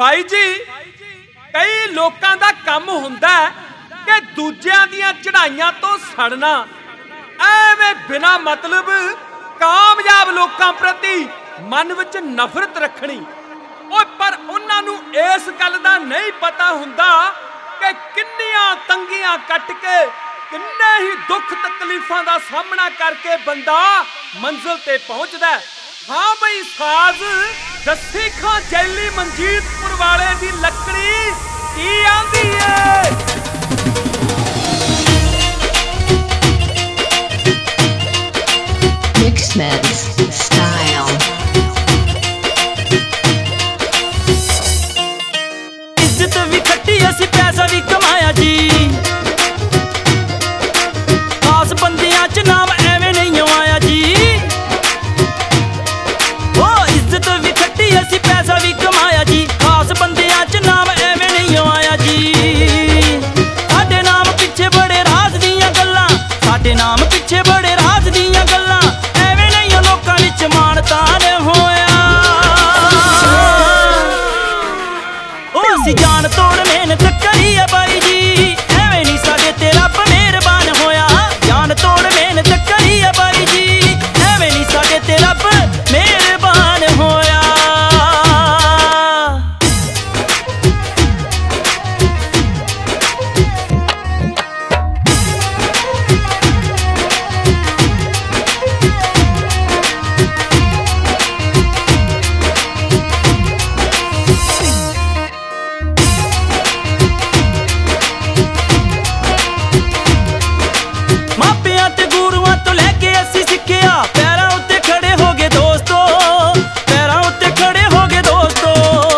भाई जी कई लोगों का काम हुंदा कि दूजियां दियां चढ़ाइयां तो सड़ना, एवें बिना मतलब कामयाब लोगों प्रति मन विच नफरत रखनी। पर उन्होंने इस गल दा नहीं पता हुंदा कि किन्नियां तंगियां कट के किन्ने ही दुख तकलीफां दा सामना करके बंदा मंजिल ते पहुंचदा। हाँ बई साज दस्सी खां जैली मनजीतपुर वाले दी लकड़ी की आंदी है। Mixmeds style। इज्जत भी खट्टी असी पैसा भी कमाया जी, खास बंदियां च नाम एवें नहीं आया जी। ओ इज्जत भी खट्टी असी पैसा भी कमाया जी, खास बंदियां च नाम एवें नहीं आया जी। साडे नाम पिछे बड़े राज दियां गल्लां, साडे नाम पिछे बड़े राज दियां गल्लां, एवें नहीं लोकां विच मान तान होया। ओ असी जान तोड़ मेहनत करी है बाई जी, एवें नहीं साडे ते रब मेहरबान होया। जान तोड़ मेहनत करी है बाई जी, एवें नहीं साडे ते रब मेहरबान होया। मापियां ते गुरुआं तो लैके असी सिक्खिया, पैरां उत्ते खड़े हो गए दोस्तो, पैरां उत्ते खड़े हो गए दोस्तो।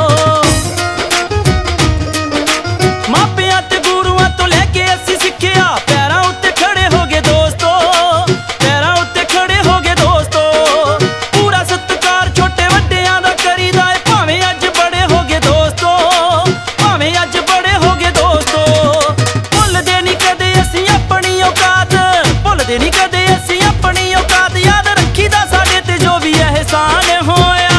मापियां ते गुरुआं तो लैके असी सिक्खिया, पैरां उत्ते खड़े हो गए दोस्तो, पैरां उत्ते खड़े हो गए दोस्तो। पूरा सत्कार छोटे वड्डियां दा करीदा है, भावें अज बड़े हो गए दोस्तो, भावें अज बड़े हो गए दोस्तो। भुलदे नहीं कदे असी अपनी औकात, भुलदे नहीं कदे असी अपनी औकात, याद रखी दा साडे ते जो भी एहसान होया।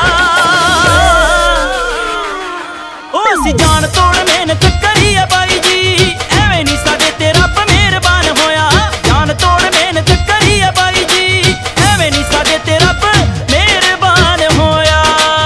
ओ असी जान तोड़ मेहनत करी है बाई जी, एवें नहीं साडे ते रब मेहरबान होया। जान तोड़ मेहनत करी है बाई जी, एवें नहीं साडे ते रब मेहरबान होया।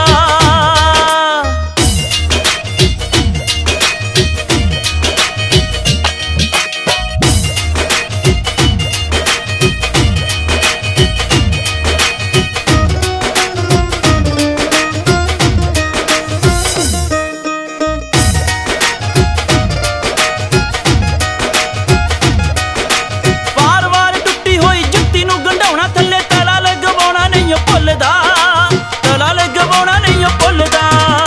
वार-वार टुट्टी होई जुत्ती नूं गंढाउणा, थल्ले तला लगवाउणा नहीं ओ भुल्लदा, तला लगवाउणा नहीं ओ भुल्लदा।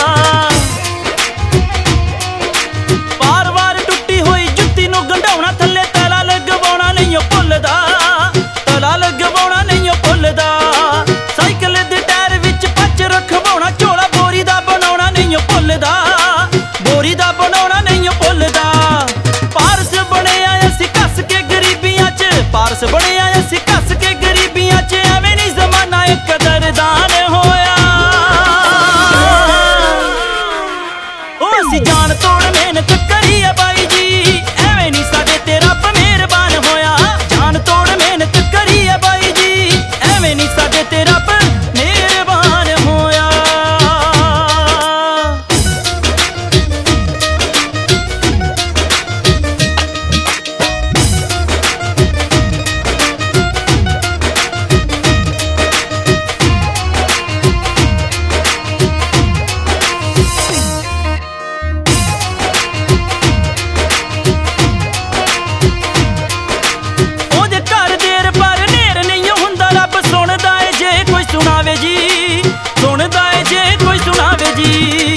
वार-वार टुट्टी होई जुत्ती नूं गंढाउणा, थल्ले तला लगवाउणा नहीं ओ भुल्लदा, तला लगवाउणा नहीं ओ भुल्लदा। साइकिल दे टायर विच पच रखवाउणा, झोला बोरी दा बनाउणा नहीं ओ भुल्लदा, बोरी दा बनाउणा नहीं ओ भुल्लदा। पारस बणिया असी कस के गरीबियां च, पारस बणिया असी कस के गरीबियां च, एवें नहीं जमाना एक कदरदान होया। ओ असी जान तोड़ मेहनत करी है बाई जी, एवें नहीं साडे ते रब मेहरबान होया। जान तोड़ मेहनत करी है बाई जी, एवें नहीं साडे ते रब मेहरबान होया। ਉਹਦੇ ਘਰ ਦੇਰ ਪਰ ਨੇਰ ਨਹੀਂ ਹੁੰਦਾ, ਰੱਬ ਸੁਣਦਾ ਏ ਜੇ ਕੋਈ ਸੁਣਾਵੇ ਜੀ, ਸੁਣਦਾ ਏ ਜੇ ਕੋਈ ਸੁਣਾਵੇ ਜੀ।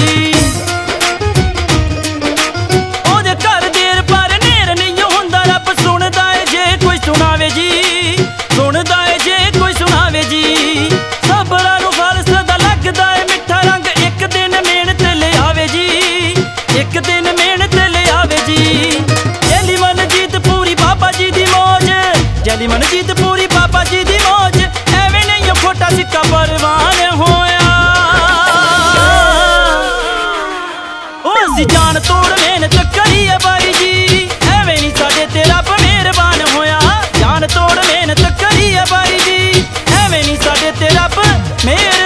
ਉਹਦੇ ਘਰ ਦੇਰ ਪਰ ਨੇਰ ਨਹੀਂ ਹੁੰਦਾ, ਰੱਬ ਸੁਣਦਾ ਏ ਜੇ ਕੋਈ ਸੁਣਾਵੇ ਜੀ, ਸੁਣਦਾ ਏ ਜੇ ਕੋਈ ਸੁਣਾਵੇ ਜੀ। ਸਬਰਾਂ ਨੂੰ ਫਲ ਸਦਾ ਲੱਗਦਾ ਏ ਮਿੱਠਾ ਰੰਗ, ਇੱਕ ਦਿਨ ਮਿਹਨਤ ਲਿਆਵੇ ਜੀ, ਇੱਕ ਦਿਨ ਮਿਹਨਤ ਲਿਆਵੇ ਜੀ। ਜੈਲੀ ਮਨਜੀਤ ਪੂਰੀ ਬਾਬਾ ਜੀ ਦੀ ਮੌਜ, ਜੈਲੀ ਮਨਜੀਤ ਪੂਰੀ ਬਾਬਾ ਜੀ ਦੀ ਮੌਜ, ਐਵੇਂ ਨਹੀਂ ਉਹ ਖੋਟਾ ਸਿੱਕਾ ਪਰਵਾਨ ਹੋਇਆ। ਅਸੀਂ ਜਾਨ ਤੋੜ ਮਿਹਨਤ ਕਰੀ ਆ ਬਾਈ ਜੀ, ਐਵੇਂ ਨਹੀਂ ਸਾਡੇ ਤੇ ਰੱਬ ਮਿਹਰਬਾਨ ਹੋਇਆ। ਜਾਨ ਤੋੜ ਮਿਹਨਤ ਕਰੀ ਆ ਬਾਈ ਜੀ, ਐਵੇਂ ਨਹੀਂ ਸਾਡੇ ਤੇ ਰੱਬ ਮਿਹਰ